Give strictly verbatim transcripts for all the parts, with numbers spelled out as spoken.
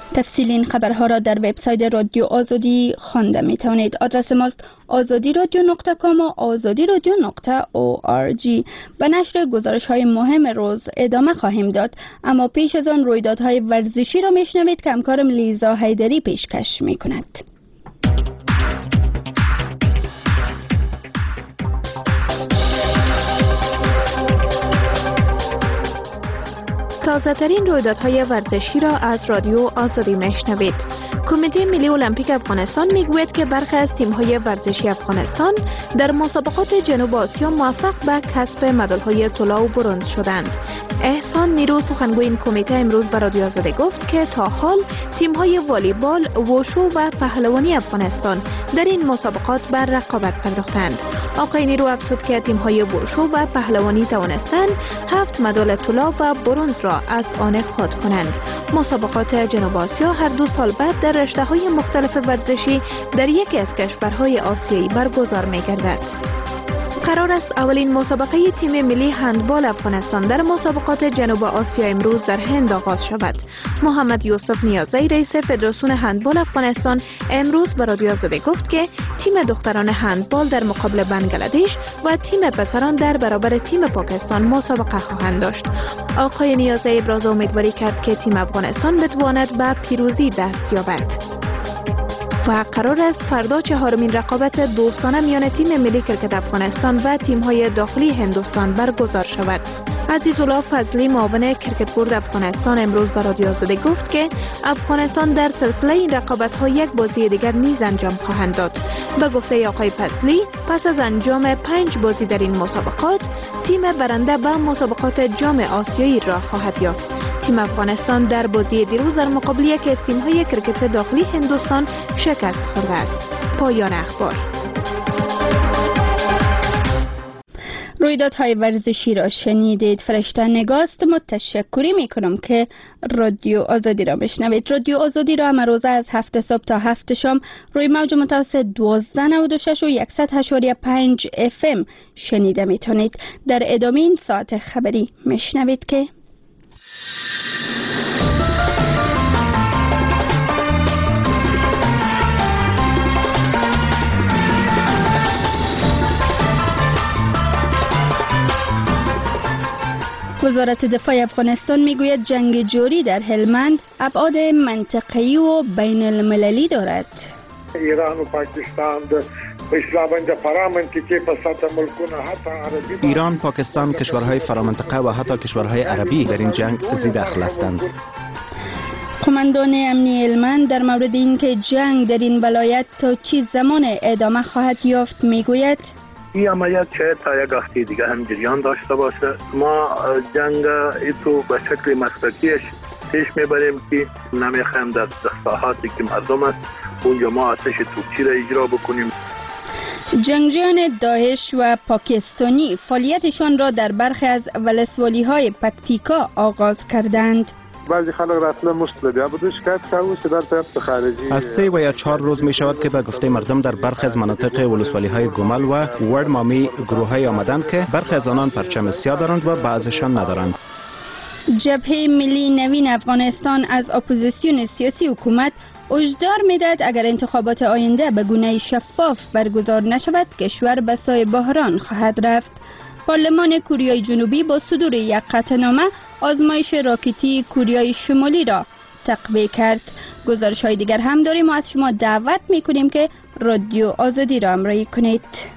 تفصیل این خبرها را در وبسایت رادیو آزادی خوانده می توانید. آدرس ماست آزادی رادیو نقطه کام و آزادی رادیو نقطه او آر جی. به نشر گزارش های مهم روز ادامه خواهیم داد، اما پیش از آن رویدادهای ورزشی را می شنوید که همکارم لیزا حیدری پیشکش می کند. تازه ترین رویدادهای ورزشی را از رادیو آزادی میشنوید. کمیته ملی المپیک افغانستان میگوید که برخی از تیم‌های ورزشی افغانستان در مسابقات جنوب آسیا موفق به کسب مدال‌های طلا و برنز شدند. احسان نیرو سخنگوی این کمیته امروز به رادیو آزادی گفت که تا حال تیم‌های والیبال، ووشو و پهلوانی افغانستان در این مسابقات بر رقابت پرداختند. آقای نیرو افزود که تیم‌های ووشو و پهلوانی توانستند هفت مدال طلا و برنز را از آن خود کنند. مسابقات جنوب آسیا هر دو سال بعد در رشته‌های مختلف ورزشی در یکی از کشورهای آسیایی برگزار می‌گردد. قرار است اولین مسابقه تیم ملی هندبال افغانستان در مسابقات جنوب آسیا امروز در هند آغاز شود. محمد یوسف نیازی رئیس فدراسیون هندبال افغانستان امروز به رادیو آزادی گفت که تیم دختران هندبال در مقابل بنگلادش و تیم پسران در برابر تیم پاکستان مسابقه خواهند داشت. آقای نیازی ابراز امیدواری کرد که تیم افغانستان بتواند به پیروزی دست یابد. و قرار است فردا چهارمین رقابت دوستانه میان تیم ملی کرکت افغانستان و تیم‌های داخلی هندوستان برگزار شود. عزیزالله فضلی معاون کرکت بورد افغانستان امروز به رادیو آزادی گفت که افغانستان در سلسله این رقابت‌ها یک بازی دیگر نیز انجام خواهند داد. به گفته آقای فضلی پس از انجام پنج بازی در این مسابقات تیم برنده به مسابقات جام آسیایی را خواهد یافت. تیم افغانستان در بازی دیروز در مقابل یکی از تیم‌های کرکت داخلی هندوستان شکست خورده است. پایان اخبار. رویدادهای ورزشی را شنیدید. فرشته نگاست. متشکری میکنم که رادیو آزادی را بشنوید. رادیو آزادی را همه روزه از هفت صبح تا هفت شام روی موج متوسط دوازده نود و شش و صد و هشت و پنج اف ام شنیده میتونید. در ادامه این ساعت خبری میشنوید که وزارت دفاع افغانستان میگوید جنگ جوری در هلمند ابعاد منطقه‌ای و بین المللی دارد. ایران و پاکستان د اسلامند فرامنطقه په سطح ملکونه حتی عربی ایران، پاکستان، کشورهای فرامنطقه و حتی کشورهای عربی در این جنگ زی دخل هستند. قماندان امنی هلمند در مورد اینکه جنگ در این ولایت تا چه زمان ادامه خواهد یافت میگوید این عملیات شاید تا یک هفته دیگه هم جریان داشته باشه. ما جنگ ایتو به شکل مسلکیش پیش میبریم که نمیخوایم در ساحاتی که مردم است اونجا ما آتش توپچی را اجرا بکنیم. جنگجویان داعش و پاکستانی فعالیتشان را در برخی از ولسوالی های پکتیکا آغاز کردند. بعضی خلق رسله مستلبیا بوده شکایت کردند در طرف خارجی از سه و یا چهار روز می شود که به گفته مردم در برخی از مناطق ولسوالی های گومل و ورد مامی گروه های آمدند که برخی از آنان پرچم سیاه دارند و بعضشان ندارند. جبهه ملی نوین افغانستان از اپوزیسیون سیاسی حکومت هشدار میدهد اگر انتخابات آینده به گونه شفاف برگزار نشود کشور به سوی بحران خواهد رفت. پارلمان کوریای جنوبی با صدور یک قطعنامه آزمایش راکتی کوریای شمالی را تقویه کرد. گزارش های دیگر هم داریم و از شما دعوت میکنیم که رادیو آزادی را همراهی کنید.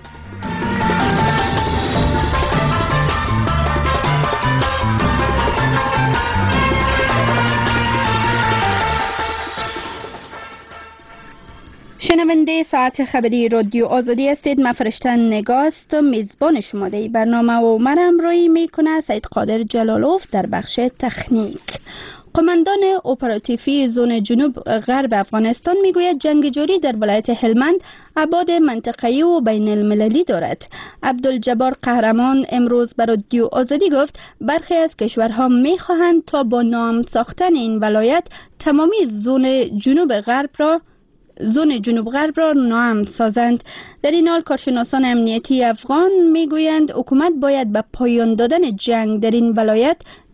شنونده ساعت خبری رادیو آزادی هستید. من فرشته نگاست میزبان شما در برنامه و من همراهی میکنه سید قادر جلالوف در بخش تکنیک. قماندان اپراتیفی زون جنوب غرب افغانستان میگوید جنگ جوری در ولایت هلمند ابعاد منطقه‌ای و بین المللی دارد. عبدالجبار قهرمان امروز بر رادیو آزادی گفت برخی از کشورها میخواهند تا با نام ساختن این ولایت تمامی زون جنوب غرب را زون جنوب غرب را ناامن سازند. در این حال کارشناسان امنیتی افغان میگویند حکومت باید به پایان دادن جنگ در این ولایت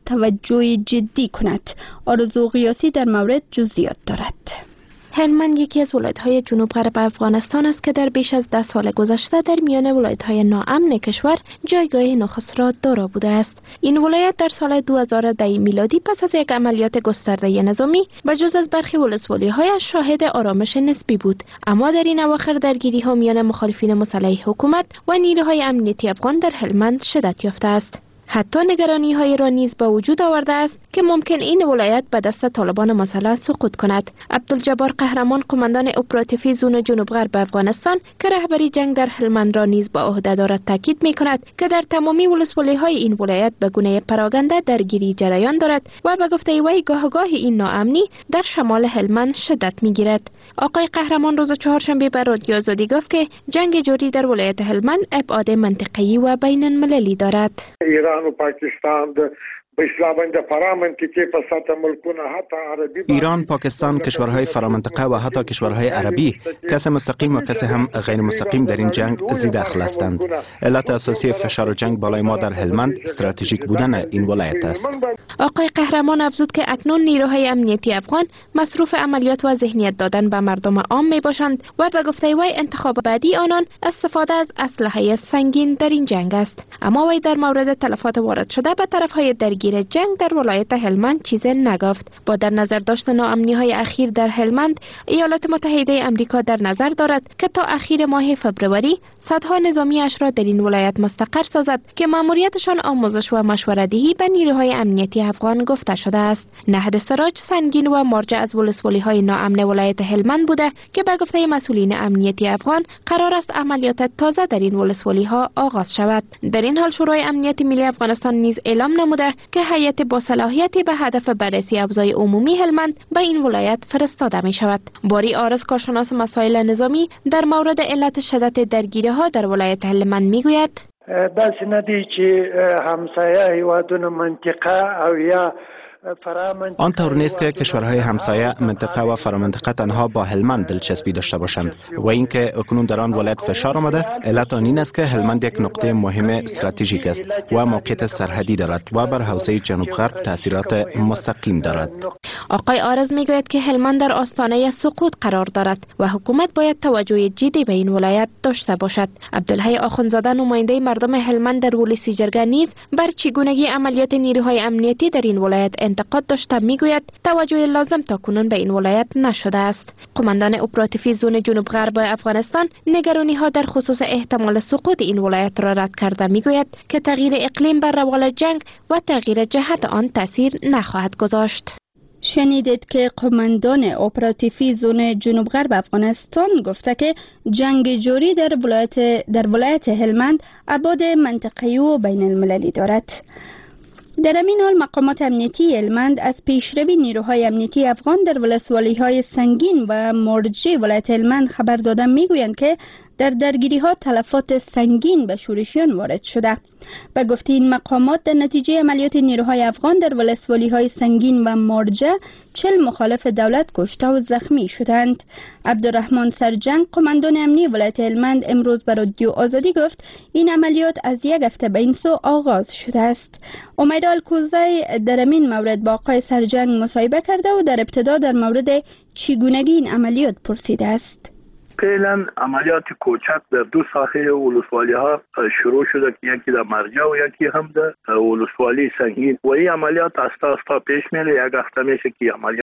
توجه جدی کند. آرزو غیاسی در مورد جزئیات دارد. هلمند یکی از ولایت‌های جنوب غرب افغانستان است که در بیش از ده سال گذشته در میان ولایت‌های ناامن کشور جایگاه نخست را دارا بوده است. این ولایت در سال دو هزار و ده میلادی پس از یک عملیات گسترده نظامی به جز از برخی ولسوالی‌هایش شاهد آرامش نسبی بود، اما در این اواخر درگیری‌ها میان مخالفین مسلح حکومت و نیروهای امنیتی افغان در هلمند شدت یافته است. حتی نگرانی های را نیز به وجود آورده است که ممکن این ولایت به دست طالبان مسلح سقوط کند. عبدالجبار قهرمان، قماندان اپراتیفی زون جنوب غرب افغانستان که رهبری جنگ در هلمند را نیز به عهده دارد، تاکید می کند که در تمامی ولسوالی های این ولایت به گونه پراگنده درگیری جریان دارد و به گفته وی گاه گاه این ناامنی در شمال هلمند شدت می گیرد. آقای قهرمان روز چهارشنبه به رادیو آزادی گفت که جنگ جاری در ولایت هلمند ابعاد منطقه‌ای و بین المللی دارد. ایران و پاکستان به اصطلاح فرامنطقه په سطح ملکونه حتی عربی ایران، پاکستان، کشورهای فرامنطقه و حتی کشورهای عربی کس مستقیم و کس هم غیر مستقیم در این جنگ زی دخل هستند. علت اساسی فشار و جنگ بالای ما در هلمند استراتژیک بودن این ولایت است. آقای قهرمان افزود که اکنون نیروهای امنیتی افغان مصروف عملیات و ذهنیت دادن به مردم عام می باشند و به گفته وی انتخاب بعدی آنان استفاده از اسلحه سنگین در این جنگ است. اما وی در مورد تلفات وارد شده به طرفهای درگیر جنگ در ولایت هلمند چیزی نگفت. با در نظر داشتن ناامنی های اخیر در هلمند، ایالات متحده امریکا در نظر دارد که تا اخیر ماه فبروری صدها نظامیش را در این ولایت مستقر سازد که مأموریتشان آموزش و مشوره‌دهی به نیروهای امنیتی افغان گفته شده است. نهر سراج سنگین و مرجع از ولسوالی های ناامن ولایت هلمند بوده که به گفته مسئولین امنیتی افغان قرار است عملیات تازه در این ولسوالی ها آغاز شود. در این حال شورای امنیت ملی افغانستان نیز اعلام نموده که هیئت با صلاحیتی به هدف بررسی اوضاع عمومی هلمند به این ولایت فرستاده می شود. باری آرز، کارشناس مسائل نظامی، در مورد علت شدت درگیری ها در ولایت هلمند می گوید: داسې نه دی چې همسایه هیوادونه منطقه او یا آن طور نیست که کشورهای همسایه منطقه و فرامنطقه تنها با هلمند دلچسپی داشته باشند و اینکه اکنون در آن ولایت فشار آمده، علت آن این است که هلمند یک نقطه مهم استراتژیک است و موقعیت سرحدی دارد و بر حوزه جنوب غرب تاثیرات مستقیم دارد. آقای آرز میگوید که هلمند در آستانه سقوط قرار دارد و حکومت باید توجه جدی به این ولایت داشته باشد. عبدالحی آخوندزاده، نماینده مردم هلمند در ولسی جرگه، نیز بر چگونگی عملیات نیروهای امنیتی در این ولایت انتقاد داشته میگوید توجه لازم تاکنون به این ولایت نشده است. قماندان اپراتیفی زون جنوب غرب افغانستان نگرانی ها در خصوص احتمال سقوط این ولایت را رد کرده میگوید که تغییر اقلیم بر روال جنگ و تغییر جهت آن تاثیر نخواهد گذاشت. شنیدید که قماندان اپراتیفی زون جنوب غرب افغانستان گفته که جنگ جاری در ولایت در ولایت هلمند ابعاد منطقه‌ای و بین المللی دارد. در همین حال مقامات امنیتی هلمند از پیشروی نیروهای امنیتی افغان در ولسوالی‌های سنگین و مرجع ولایت هلمند خبر دادن میگویند که در درگیری‌ها تلفات سنگین به شورشیان وارد شده. به گفته این مقامات در نتیجه عملیات نیروهای افغان در ولسوالی‌های سنگین و مرجع چهل مخالف دولت کشته و زخمی شدند. عبدالرحمن سرجنگ، قماندان امنی ولایت هلمند، امروز به رادیو آزادی گفت این عملیات از یک هفته به این سو آغاز شده است. امید الکوزی در این مورد با آقای سرجنگ مصاحبه کرده و در ابتدا در مورد چگونگی این عملیات پرسیده است. فعلا عملیات کوچک در دو ساحه ولسوالی ها شروع شده که یکی در مرجع و یکی هم در ولسوالی سنگین و این عملیات استا استا پیش میره. یک هفته میشه که عملیات